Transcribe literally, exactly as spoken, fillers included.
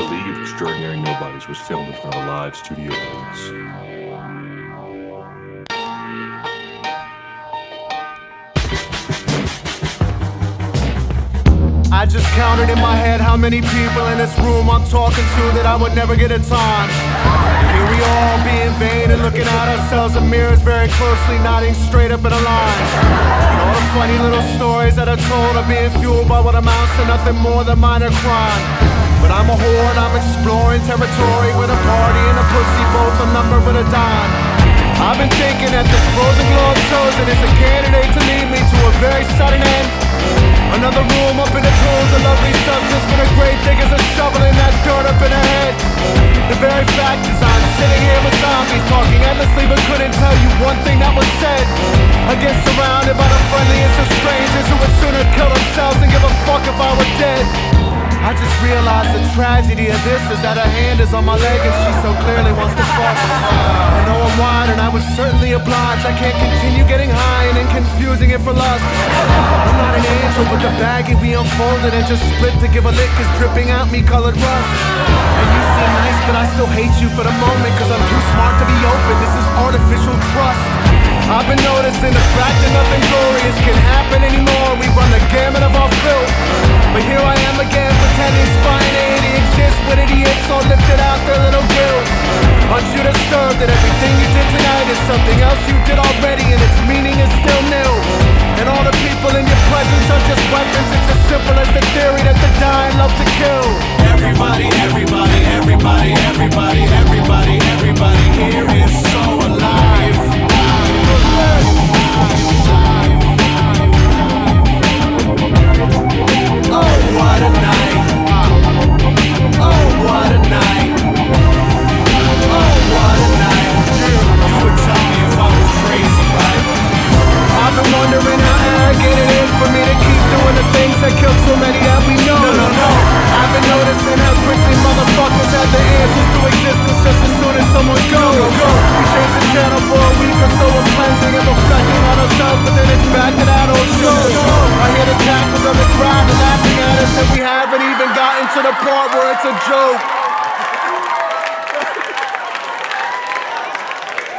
The League of Extraordinary Nobodies was filmed in front of a live studio audience. I just counted in my head how many people in this room I'm talking to that I would never get a time. Here we all being vain and looking at ourselves in mirrors very closely, nodding straight up in a line. And all the funny little stories that are told are being fueled by what amounts to nothing more than minor crime. But I'm a whore and I'm exploring territory with a party and a pussy, both a number but a dime. I've been thinking that this frozen globe chosen is a candidate to lead me to a very sudden end. Another room up in the tools, a lovely substance with a great diggers and shoveling that dirt up in her head. The very fact is I'm sitting here with zombies talking endlessly but couldn't tell you one thing that was said. I get surrounded by the friendliest of strangers who would sooner kill themselves than give a fuck if I were dead. I just realized the tragedy of this is that her hand is on my leg and she so clearly wants to fuck. I know I'm wide and I was certainly obliged. I can't continue getting high and then confusing it for lust. I'm not an angel, but the baggie we unfolded and just split to give a lick is dripping out me colored rust. And you seem nice, but I still hate you for the moment, cause I'm too smart to be open. This is artificial trust. I've been noticing the fact that nothing glorious can happen anymore. We run the gamut of our filth, but here I am again pretending spontaneity exists with idiots all lifted out their little gills. Aren't you disturbed that everything you did tonight is something else you did already and its meaning is still new? And all the people in your presence are just weapons. It's as simple as the theory that the dying love to kill. Everybody, everybody, everybody, everybody, everybody, everybody here is so alive. Oh, what a night. Oh, what a night. Oh, what a night. You would tell me if I was crazy, right? I've been wondering how arrogant it is for me to keep doing the things that kill so many that we know. No, no, no. I've been noticing how quickly motherfuckers have the answers to existence just as soon as someone goes. Go, go. We change the channel for a week or so of cleansing and reflecting on ourselves, but then it's back to that old show. I hear the cackles of the crowd laughing at us, and we haven't even gotten to the part where it's a joke.